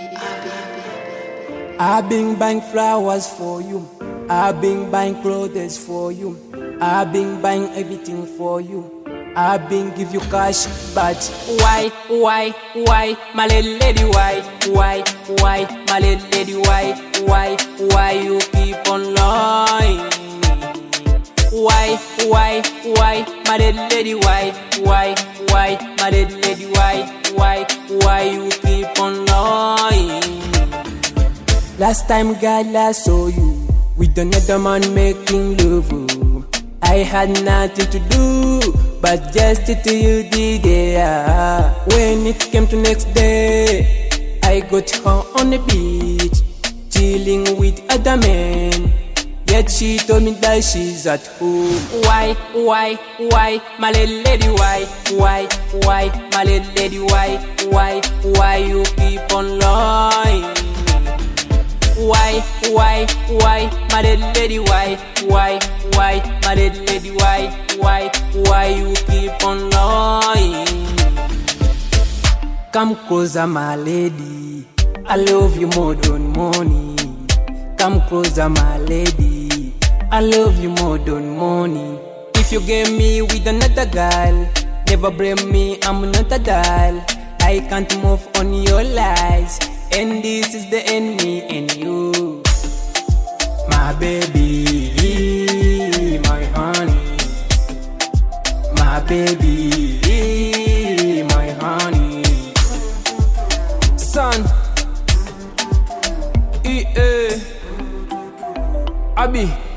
I've been buying flowers for you. I've been buying clothes for you. I've been buying everything for you. I've been give you cash, but why, my little lady, why, my little lady, why you keep on lying? Why, my little lady, why, my little lady, why you keep on lying? Last time, girl, I saw you with another man making love. I had nothing to do but just to tell you the day. When it came to next day, I got her on the beach, chilling with other men. Yet she told me that she's at home. Why, my little lady, why, my little lady, why you keep on lying? Why, my little lady, why, my little lady, why you keep on lying? Come closer, my lady, I love you more than money. Come closer, my lady, I love you more than money. If you get me with another girl, never blame me, I'm not a doll. I can't move on your lies, and this is the end, me and you. My baby, my honey. My baby, my honey. Son, Abi.